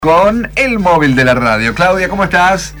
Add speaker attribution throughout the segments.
Speaker 1: Con el móvil de la radio. Claudia, ¿cómo estás?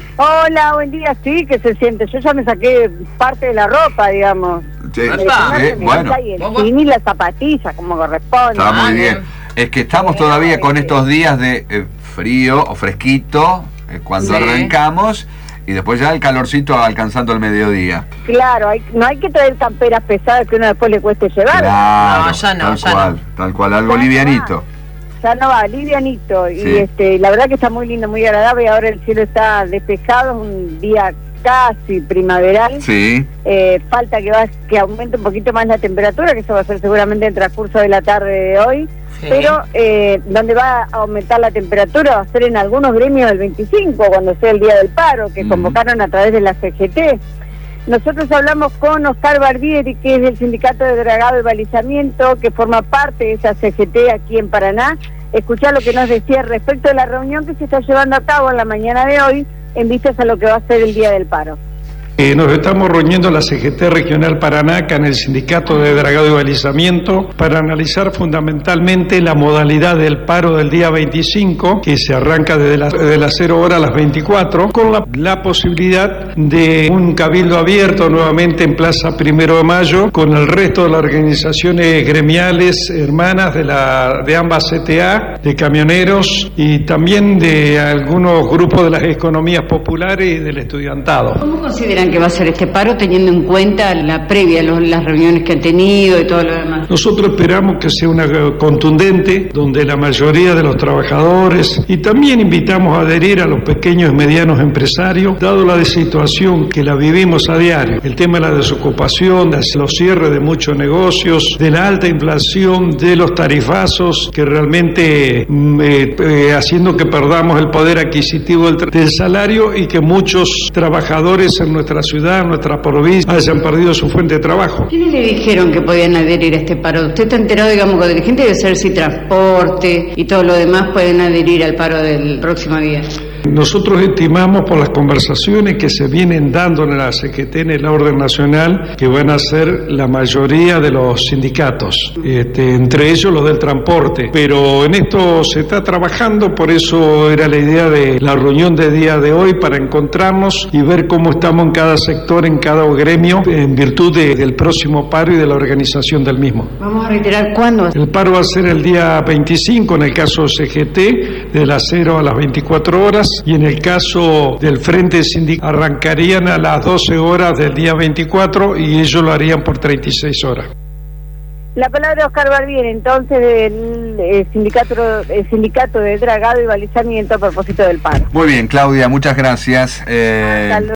Speaker 2: Hola, buen día. Sí, que se siente. Yo ya me saqué parte de la ropa, digamos.
Speaker 1: Sí,
Speaker 2: bueno.
Speaker 1: bueno.
Speaker 2: Y el jean y la zapatilla, como corresponde.
Speaker 1: Está muy bien. Es que estamos todavía con estos días de frío o fresquito cuando arrancamos, y después ya el calorcito alcanzando el mediodía.
Speaker 2: Claro, no hay que traer camperas pesadas que uno después le cueste llevar.
Speaker 1: Claro,
Speaker 3: No, ya no,
Speaker 1: tal cual, algo livianito.
Speaker 2: Ya no va, livianito.
Speaker 1: Sí.
Speaker 2: Y la verdad que está muy lindo, muy agradable. Y ahora el cielo está despejado, es un día casi primaveral.
Speaker 1: Sí.
Speaker 2: Falta que aumente un poquito más la temperatura, que eso va a ser seguramente en el transcurso de la tarde de hoy. Sí. Pero donde va a aumentar la temperatura va a ser en algunos gremios del 25, cuando sea el día del paro, que convocaron a través de la CGT. Nosotros hablamos con Oscar Barbieri, que es del Sindicato de Dragado y Balizamiento, que forma parte de esa CGT aquí en Paraná. Escuchá lo que nos decía respecto de la reunión que se está llevando a cabo en la mañana de hoy, en vistas a lo que va a ser el día del paro.
Speaker 4: Nos estamos reuniendo en la CGT Regional Paraná, acá en el Sindicato de Dragado y Balizamiento, para analizar fundamentalmente la modalidad del paro del día 25, que se arranca desde las 0 horas a las 24, con la posibilidad de un cabildo abierto nuevamente en Plaza 1 de Mayo, con el resto de las organizaciones gremiales hermanas de ambas CTA, de camioneros y también de algunos grupos de las economías populares y del estudiantado.
Speaker 3: ¿Cómo consideran que va a ser este paro, teniendo en cuenta la previa, las reuniones que han tenido y todo lo demás?
Speaker 4: Nosotros esperamos que sea una contundente, donde la mayoría de los trabajadores, y también invitamos a adherir a los pequeños y medianos empresarios, dado la situación que la vivimos a diario, el tema de la desocupación, de los cierres de muchos negocios, de la alta inflación, de los tarifazos, que realmente haciendo que perdamos el poder adquisitivo del salario, y que muchos trabajadores en nuestra ciudad, en nuestra provincia, hayan perdido su fuente de trabajo.
Speaker 3: ¿Quiénes le dijeron que podían adherir a este paro? ¿Usted está enterado, digamos, con la gente debe saber si transporte y todo lo demás pueden adherir al paro del próximo día?
Speaker 4: Nosotros estimamos, por las conversaciones que se vienen dando en la CGT, en el orden nacional, que van a ser la mayoría de los sindicatos, entre ellos los del transporte. Pero en esto se está trabajando, por eso era la idea de la reunión de día de hoy, para encontrarnos y ver cómo estamos en cada sector, en cada gremio, en virtud del próximo paro y de la organización del mismo.
Speaker 3: Vamos a reiterar cuándo.
Speaker 4: El paro va a ser el día 25, en el caso de CGT, de las 0 a las 24 horas. Y en el caso del Frente Sindical arrancarían a las 12 horas del día 24 y ellos lo harían por 36 horas.
Speaker 2: La palabra de Oscar Barbieri, entonces, del sindicato de Dragado y Balizamiento a propósito del paro.
Speaker 1: Muy bien, Claudia, muchas gracias.